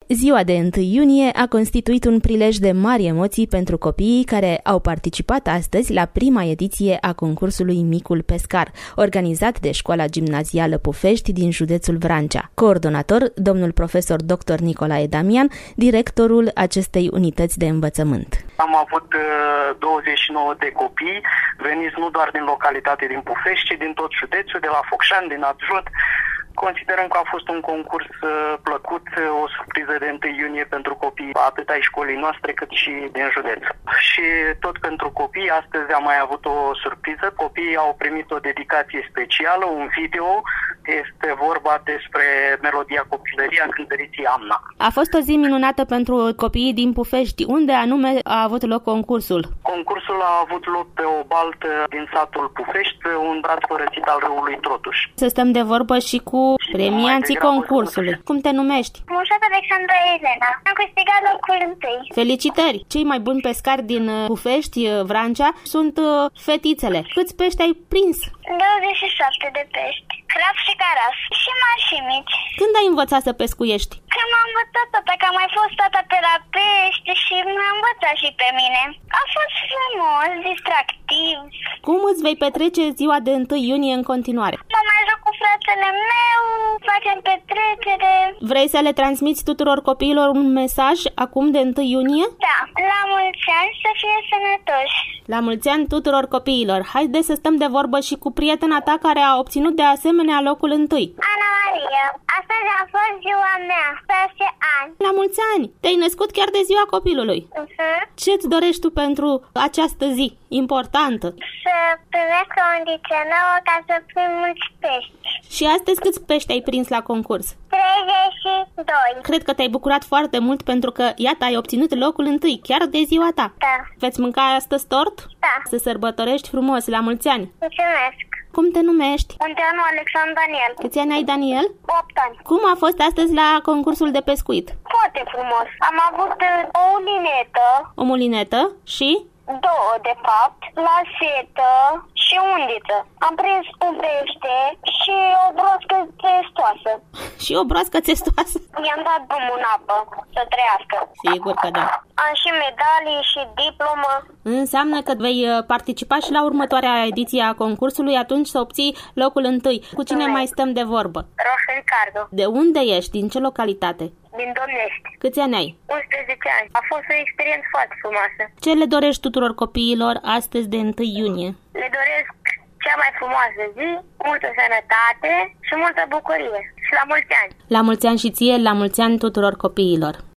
Ziua de 1 iunie a constituit un prilej de mari emoții pentru copiii care au participat astăzi la prima ediție a concursului Micul Pescar, organizat de Școala Gimnazială Pufești din județul Vrancea. Coordonator, domnul profesor dr. Nicolae Damian, directorul acestei unități de învățământ. Am avut 29 de copii veniți nu doar din localitate din Pufești, ci din tot județul, de la Focșani, din Adjut. Considerăm că a fost un concurs plăcut, o surpriză de 1 iunie pentru copii, atât ai școlii noastre cât și din județ. Și tot pentru copii, astăzi am mai avut o surpriză. Copiii au primit o dedicație specială, un video. Este vorba despre melodia copilării a cântăriții Amna. A fost o zi minunată pentru copiii din Pufești. Unde anume a avut loc concursul? Concursul a avut loc pe o baltă din satul Pufești, pe un braț părăsit al râului Trotuș. Să stăm de vorbă și cu premianții concursului. Cum te numești? Mușat Alexandra Elena. Am câștigat locul 1. Felicitări! Cei mai buni pescari din Pufești, Vrancea, sunt fetițele. Câți pești ai prins? 27 de pești. Craf și caras. Și mari și mici. Când ai învățat să pescuiești? Când m-a învățat tata, că am mai fost tata pe la pești și m-a învățat și pe mine. A fost frumos, distractiv. Cum îți vei petrece ziua de 1 iunie în continuare? Mă mai joc cu fratele meu, facem petrecere. Vrei să le transmiți tuturor copiilor un mesaj acum de 1 iunie? Da, la mulți ani, să fie sănătoși. La mulți ani tuturor copiilor. Haide să stăm de vorbă și cu prietena ta care a obținut de asemenea locul 1. Ana Maria, astăzi a fost ziua mea, 6 ani. La mulți ani! Te-ai născut chiar de ziua copilului. Ce-ți dorești tu pentru această zi importantă? Să primesc o condiție nouă ca să prind mulți pești. Și astăzi câți pești ai prins la concurs? 32. Cred că te-ai bucurat foarte mult pentru că, iată, ai obținut locul 1, chiar de ziua ta. Da. Veți mânca astăzi tort? Da. Să sărbătorești frumos, la mulți ani. Mulțumesc. Cum te numești? Munteanu Alexandru Daniel. Câți ani ai, Daniel? 8 ani. Cum a fost astăzi la concursul de pescuit? Foarte frumos. Am avut o ulinetă. O mulinetă și? 2, de fapt, la setă și undiță. Am prins un pește și o broască țestoasă. Și o broască țestoasă? I-am dat drumul în apă să trăiască. Sigur că da. Am și medalii și diplomă. Înseamnă că vei participa și la următoarea ediție a concursului, atunci să obții locul 1. Cu cine mai stăm de vorbă? Roșu Ricardo. De unde ești? Din ce localitate? Din Domnești. Câți ani ai? 11 ani. A fost o experiență foarte frumoasă. Ce le dorești tuturor copiilor astăzi de 1 iunie? Le doresc cea mai frumoasă zi, multă sănătate și multă bucurie. Și la mulți ani! La mulți ani și ție, la mulți ani tuturor copiilor!